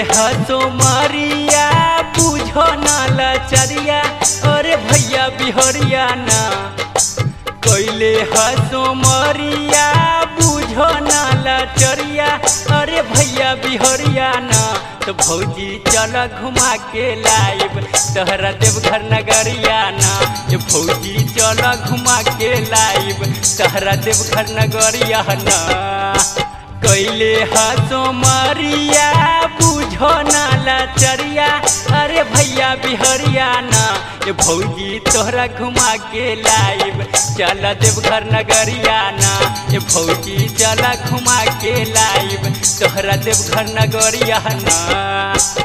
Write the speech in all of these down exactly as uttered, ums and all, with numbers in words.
हसो मारिया बुझो ना लचरिया अरे भैया बिहरिया ना कैले हसो मारिया बुझो ना लचरिया अरे भैया बिहरिया ना तो भौजी चल घुमा के लाइब तहरा देवघर नगरिया ना ये भौजी चल घुमा के लाइब तहरा देवघर नगरिया ना कैले हसो मारिया बुझो ना लचरिया अरे भैया बिहरिया ना ये भौजी तोहरा घुमा के लाइब चल देवघर नगरिया ना ये भौजी चल घुमा के लाइब तोहरा देवघर नगरिया ना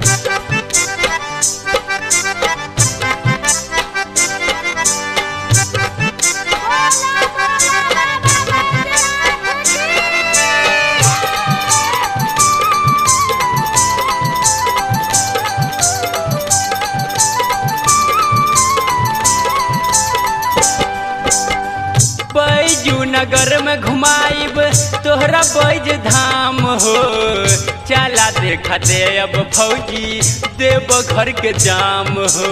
बैजू नगर में घुमाइब तोहरा बैज धाम हो चला देखा दे अब फौजी देव घर के जाम हो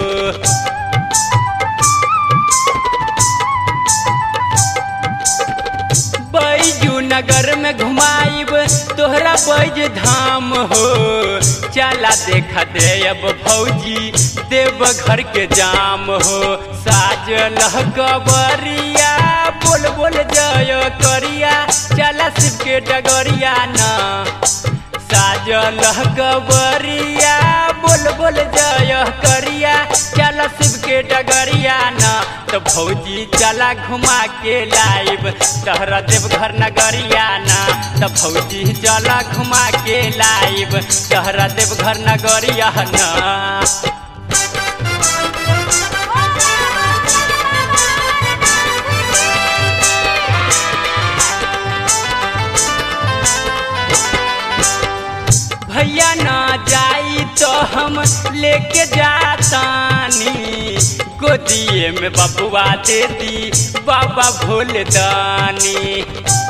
बैजू नगर में घुमाइब तोहरा बैज धाम हो चला देखा दे अब फौजी देव घर के जाम हो साजल कबरिया बोल बोल जय करिया चला शिव के डगरिया ना साजल कबरिया बोल बोल जय करिया चला शिव के डगरिया ना तो भौजी चला घुमा के लाइब तहरा देवघर नगरिया ना तो भौजी चला घुमा के लाइब तहरा देवघर नगरिया ना भैया ना जाई तो हम लेके जातानी गोदिए में बबुआ दे दी बाबा भोले दानी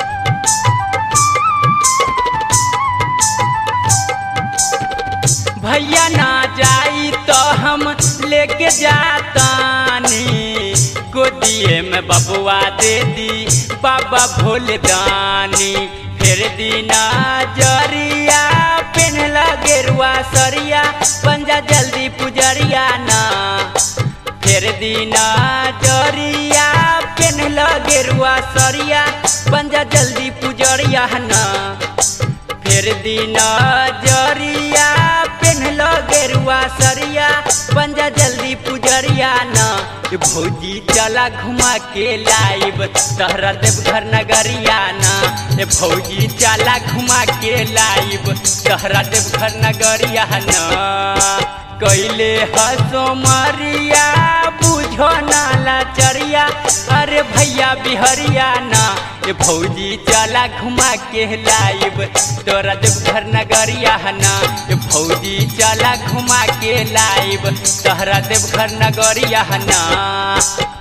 भैया ना जाई तो हम लेके जातानी गोदिए में बबुआ दे दी बाबा भोले दानी फिर दीना जरिया पेनला गेरुआ सरिया पंजा जल्दी पुजरिया ना फिर दीना जरिया पेनला गेरुआ सरिया पंजा जल्दी पुजरिया ना फिर दीना जरिया पेनला गेरुआ सरिया पंजा जल्दी पुजरिया ना भौजी चला घुमा के लाइब तहरा देवघर नगरिया ना ये भौजी चला घुमा के लाइब तहरा देवघर नगरिया ना कैले हसो मारिया बुझो ना लचरिया अरे भैया बिहरिया ना ये भौजी चला घुमा के लाइब तोरा देवघर नगरिया ना ये भौजी चला घुमा के लाइब तहरा देवघर नगरिया ना।